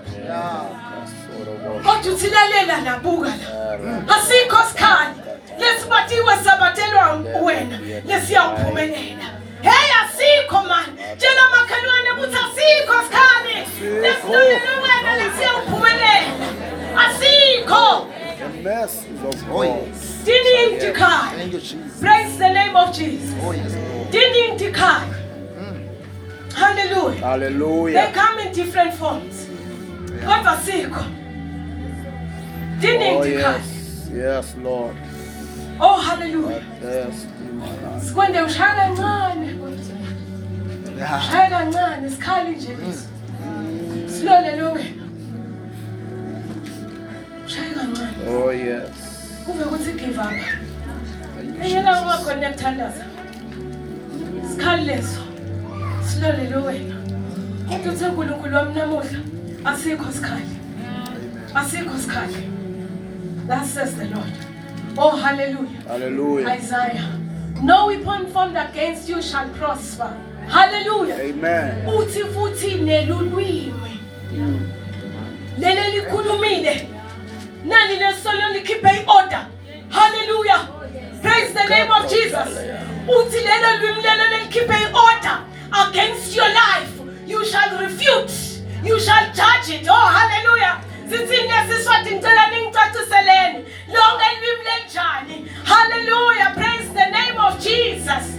Kodwa uthilalela nabuka la. Asikho sikhali. Lesibatiwe sabatelwa wena. Lesiyawuphumelela. Hey, asikho man. Tshela makhelwane ukuthi asikho sikhali. Lesinolela wena lesiyawuphumelela. Asikho. The mercies of God. Didn't decay. Thank you, Jesus. Praise the name of Jesus. Oh, yes, Lord. Didn't decay. Hallelujah. They Hallelujah. come in different forms. God asikho. Didn't Oh, decay. yes. Yes, Lord. Oh, hallelujah. Yes. Sikwende ushaya kancane. Ushaya kancane sikhali nje lesi. Silolele wena. Ushaya kancane. Oh, yes. Kuve ukuthi give up. Engena ungakhona ukuthandaza. Sikhali leso. Silolele wena. Uthi uNkulunkulu wami namuhla asikho sikhali. Asikho sikhali. That says the Lord. Oh, hallelujah. Hallelujah. Isaiah. No weapon formed against you shall prosper. Hallelujah. Amen. Uthi futhi nelulwimi. Lele likhulumile. Nani lesolo likhiphe iorder. Hallelujah. Praise the name of Jesus. Uthi lelo lwimi lelo likhiphe iorder against your life. You shall refute. You shall judge it. Oh, hallelujah. Sithi ngesiswati ngicela ningicaciseleni lonke ilimi lenjani. Hallelujah. Praise the name of Jesus.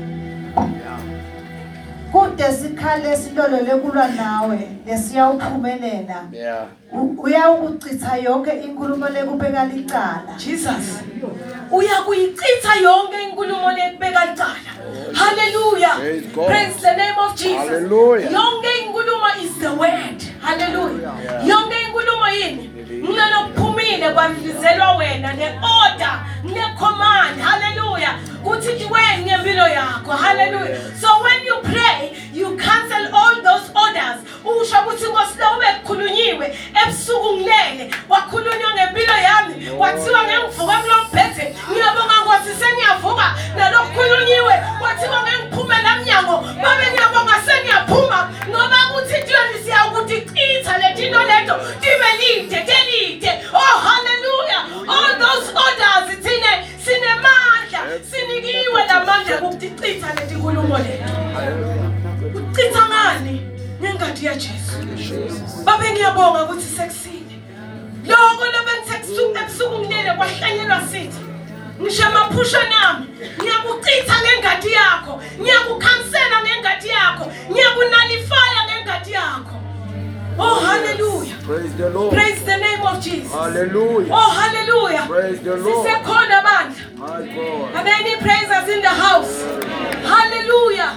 Kude sikhale silolole kulwa nawe lesiyawuphumelela. Yeah. Uyawuchitha yonke inkulumo lekubeka licala. Jesus. Uyakuyichitha yonke inkulumo lekubeka licala. Hallelujah. Praise God. Praise the name of Jesus. Hallelujah. Yonke inkulumo is the word. Hallelujah. Yeah. Yonke inkulumo yini? Nginokuphumile kwambizelwa wena ne-order, ne-command. Hallelujah. Kuthi wena ngempilo yakho. Hallelujah. So when you pray, you cancel all those orders. Usho ukuthi ngosilowe kukhulunyiwe ebusuku ngilele wakhulunywa ngempilo yami wathiwa ngengivuka kulomphethe ngiyabonga Nkosi sengiyavuka nalokukhulunyiwe wathiwa ngengiphume lamnyango babe ngiyabonga sengiyaphuma ngoba kuthi Ntweni siyawukudichitha letinto leto tibe lide telide. Oh hallelujah. All those orders thine sinemandla sinikiwe lamandla ukudichitha letinkulumo leto. Uchitha ngani ngengadi ya Jesu. Babe ngiyabonga ukuthi sekusile. Lokho lobengisebusuku ebusuku ngilele kwahlanyelwa sithi. Ngisho amaphusho nami ngiyakuchitha ngengadi yakho, ngiyakukhansela ngengadi yakho, ngiyakunalifya ngengadi yakho. Oh hallelujah. Praise the Lord. Praise the name of Jesus. Hallelujah. Oh hallelujah. Praise the Lord. Sisekhona bandla. My God. Are there any praisers in the house? Hallelujah.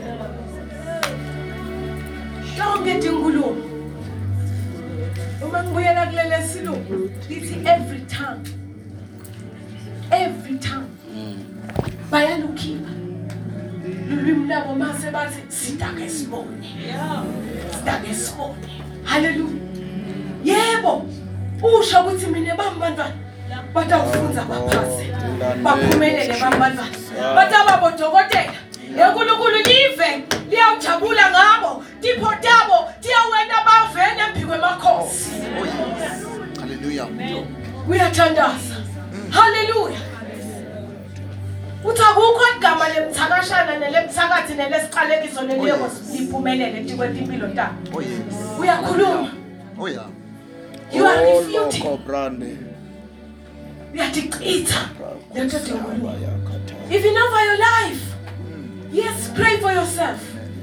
Yonke inkulumo. Uma ngibuyela kulele silungu, lithi every tongue. Every tongue. Bayalukhipha. Lulwimi labo mase bathi sidake sibone. Sidake sibone. Hallelujah. Yebo. Usho ukuthi mina bambantwana batawufunza baphase. Baphumelele bambantwana. Batababodokotela. Enkulunkulu live liyawujabula ngabo. Tipho tabo tiyawena bavene emphiwe makhosi. Hallelujah. Uyathandaza. Hallelujah. Uthi akukho igama lemthakashana nelemthakathi nelesiqalekiso neliyeko siphumelele tikwethe impilo tabo. Oh yes. Uyakhuluma. Oh yeah. You are Oh, refuting. Loko brande. Uyadichitha lento tinkulumo. Even over your life. Yes, pray for yourself.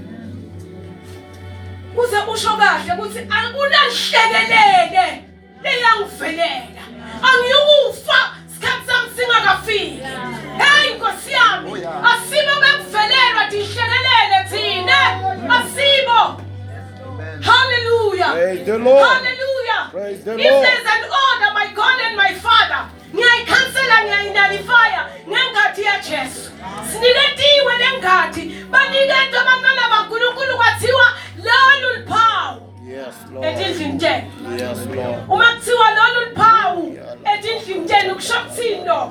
Uze usho kahle ukuthi akunahlekelele leyangivelela. Angiyukufa sikhathi sami singakafiki. Hey Nkosi yami, asibo bekuvelelwa dihlekelele thina. Asibo. Hallelujah. Praise the Lord. Hallelujah. Praise the If Lord. there's an order, my God and my Father, ngiyayikhansela ngiyayinalifya ngengadi ya Jesu. Siniletiwe lengadi baniketwe abantwana baNkulunkulu kwathiwa lolu luphawu. Yes, Lord. Etindlini ntshela. Yes, Lord. Uma kuthiwa lolu luphawu etindlini ntshela ukusho kuthini lo?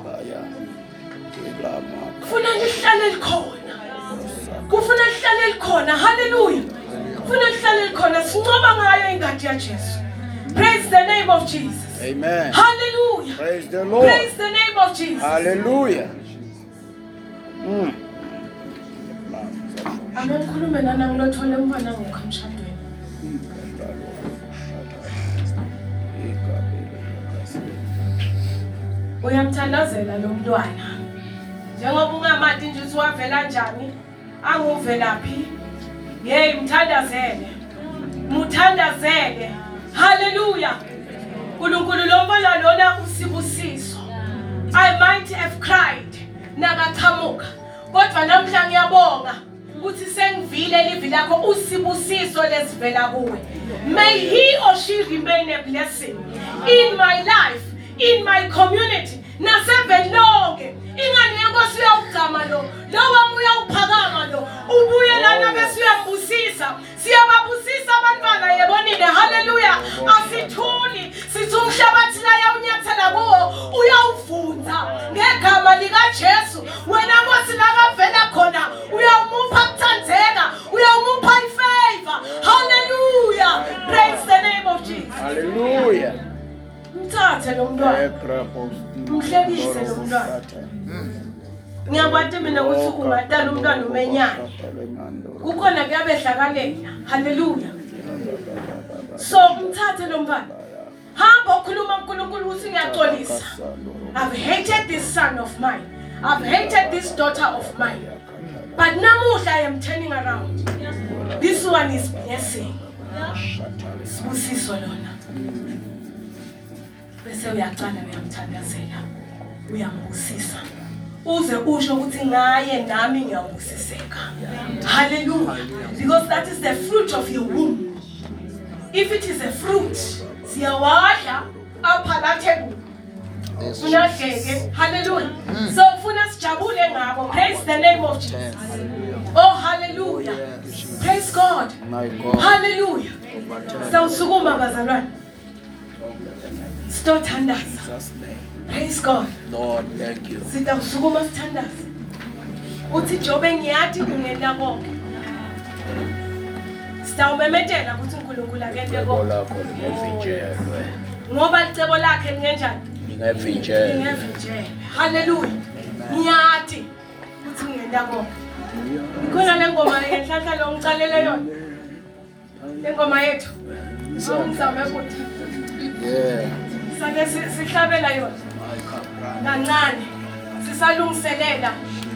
Kufuna lihlale likhona. Kufuna lihlale likhona. Hallelujah. Kufuna lihlale likhona sincoba ngayo ingadi ya Jesu. Praise the name of Jesus. Amen. Hallelujah. Praise the Lord. Praise the name of Jesus. Hallelujah. Mm. Ame ngikhulume nana ngilothole umfana ngokhamshadweni. Uyamthandazela lo mntwana. Njengoba ungamati nje uthi wavela kanjani, anguvelaphi. Yey mthandazele. Muthandazele. Hallelujah. uNkulunkulu lo mfana lona usibusiso. I might have cried nakachamuka. Kodwa namhla ngiyabonga ukuthi sengivile livi lakho usibusiso lesivela kuwe. May he or she remain a blessing in my life, in my community. Naseve lonke ingane yenkosi uyawugcama lo lo wami uyawuphakama lo ubuye lana bese uyambusisa siyababusisa abantwana yebonile. Hallelujah. Asithuli sithi umhlabathi la yawunyathela kuwo uyawuvunza ngegama lika Jesu. Wena Nkosi la kavela khona uyawumupha ukuthandeka, uyawumupha ifavor. Hallelujah. Praise the name of Jesus. Hallelujah. Mthathe lo mntwana. Mhlekise lo mntwana. Ngiyakwati mina ukuthi ungadala umntwana umenyana. Kukhona kuyabehlakalela. Hallelujah. So mthathe lo mntwana. hamba ukhuluma uNkulunkulu uthi ngiyaxolisa. I've hated this son of mine. I've hated this daughter of mine. But namuhla I am turning around. This one is blessing. Sibusiso lona. Bese uyaqala uyamthandazela. Uyambusisa. Uze usho ukuthi ngaye nami ngiyabusiseka. Hallelujah. Because that is the fruit of your womb. If it is a fruit, siyawadla apha la table. Unahleke. Hallelujah. So ufuna sijabule ngabo. Praise the name of Jesus. Oh hallelujah. Praise God. My God. Hallelujah. Sawusukuma bazalwane. Sitothandaza. Jesus' name. Praise God. Lord, thank you. Sitawusukuma sithandaza. Uthi Jobe ngiyathi ungena konke. Sitawumemetela ukuthi uNkulunkulu akende konke. Lakho lingevinjelwe. Ngoba licebo lakhe lingenjani? Lingevinjelwe. Lingevinjelwe. Hallelujah. Ngiyathi ukuthi ungena konke. Ikhona le ngoma yenhlanhla lo ngicalele yona. Le ngoma yethu. Ngizame ukuthi Yeah. sake sihlabela yona. Kancane. Sisalungiselela.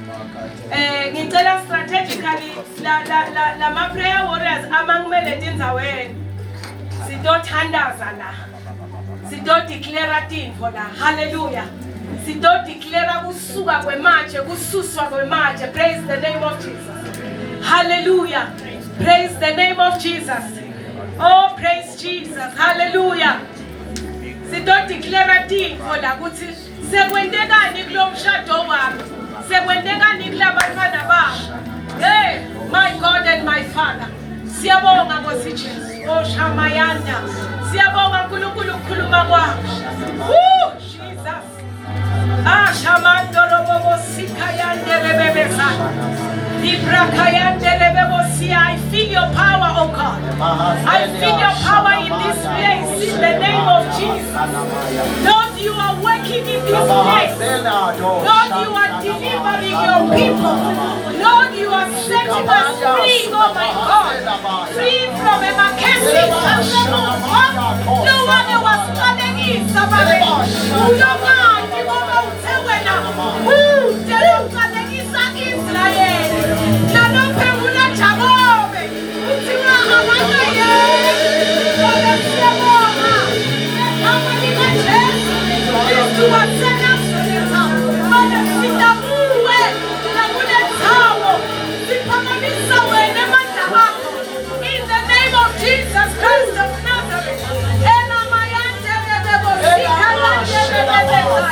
Eh ngicela strategically la la la lama prayer warriors amangimele tindzaweni. Sitothandaza la. Sito declare tinfo la. Hallelujah. Sito declare kusuka kwematshe, kususwa kwematshe. Praise the name of Jesus. Hallelujah. Praise the name of Jesus. Oh, praise Jesus. Hallelujah. Sito declare tinfo la kuthi sekwendekani kulomshado wami. Sekwendekani kulabantwana bami. Hey, my God and my Father. Siyabonga Nkosi Jesu. Oh, Shamayanda. Siyabonga uNkulunkulu ukukhuluma kwakho. Woo, Jesus. Ah, Shamando robobo sikayande rebebesa. Librakayande rebebosia. I feel your power, oh God. I feel your power in this place in the name of Jesus. Lord, you are working in this place. Lord, you are delivering your people. Lord, you are setting us free, oh my God. Free from a Makesi. No one was running in Sabare. No one, you know, Tewena. Who did running in Israel? Nano Pemuna Chabobe. Utima Hamaya. Father, Siabona. Hamani Maches. To a second. Father, Sitamu. Namune Tawo. Sitamamisa Wene. In the name of Jesus Christ of Nazareth. Ena Mayande Rebebo. Sikalande Rebebo.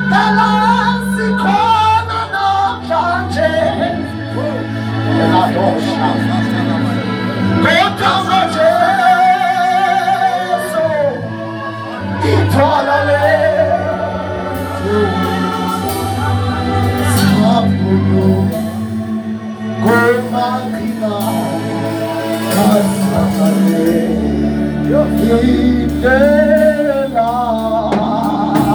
elasikhona namhlanje eladosha kodwa ngoJesu ithwala